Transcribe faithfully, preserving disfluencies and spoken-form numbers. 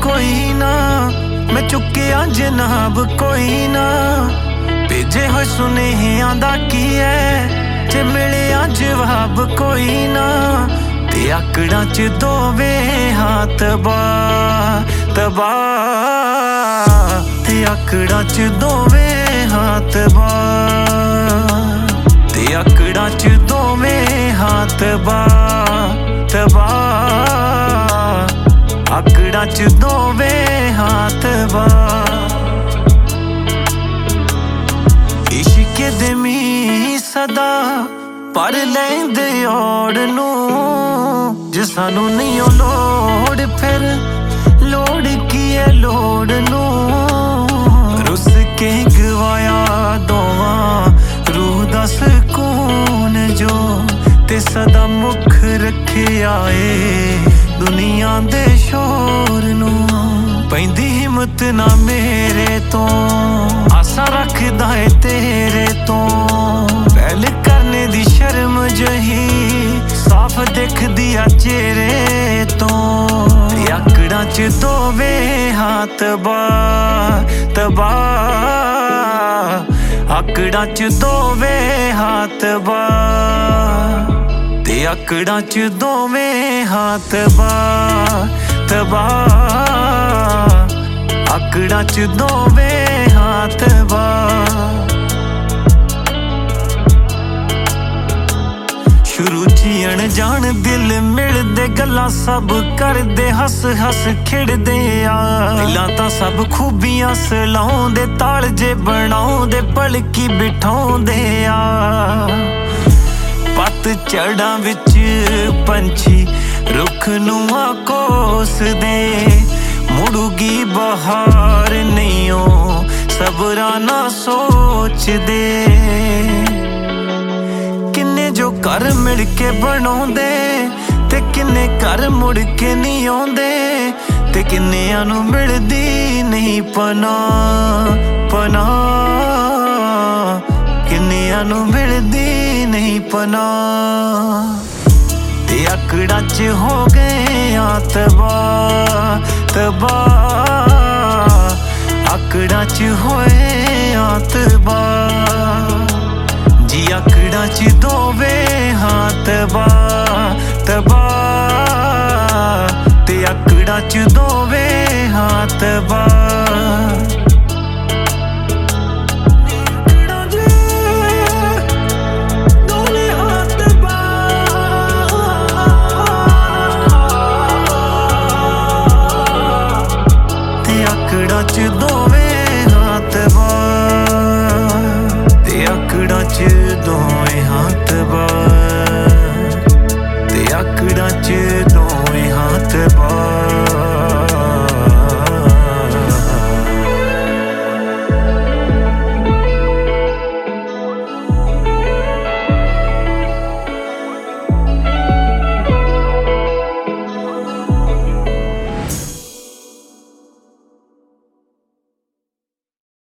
कोई ना, मैं चुकिया जनाब कोई ना। भेजे होए सुनेहियां दा की है, जे मिलिया जवाब कोई ना। ते आकड़ां च दोवे हाथ तबा तबा, ते आकड़ां च दोवे हाथ तबा, ते आकड़ां च दोवे हाथ तबा तबा, आकड़ां च दोवे हाथ तबा। इश्क दे मी सदा पर लैंदे ओड़ नूं, जे सानू नहीं ओ लोड़ फिर लोड़ की है लोड़ नूं। रुस के गवाया दोवां रूह दा सुकून जो, ते सदा मुख रखे आए दुनिया दे शोर नूं। पैंदी हिम्मत ना मेरे तो, आसा रखदा है तेरे तो। पहल करने दी शर्म जही साफ दिखदी आ चेहरे तो। आकड़ां च दोवे हाथ तबा तबा, आकड़ां च दोवे हाथ तबा, ते आकड़ां च दोवे हाथ तबा तबा, आकड़ां च दोवे हाथ तबा। शुरू ची अनजान दिल मिलदे, गल्लां सब करदे, हस हस खिड़दे आ। पहलां तां सब खूबियां सलाउंदे, ताल जे बनाउंदे, पलकी बिठाउंदे आ। पत झड़ां विच पंछी रुख नूं आ कोसदे, मुड़ूगी बहार नहीं ओ सबरा ना सोचदे। किन्ने जो घर मिल के बनाउंदे, ते किन्ने घर मुड़ के नहीं आउंदे, ते किन्नियां नूं मिलदी नहीं पनाह पनाह, किन्नियां नूं मिलदी नहीं पनाह। ते आकड़ां च हो गए तबा तबा, आकड़ां च होए तबा जी। आकड़ां च दोवे हाथ तबा तबा, ते आकड़ां च दोवे हाथ तबा। आकड़ां च दो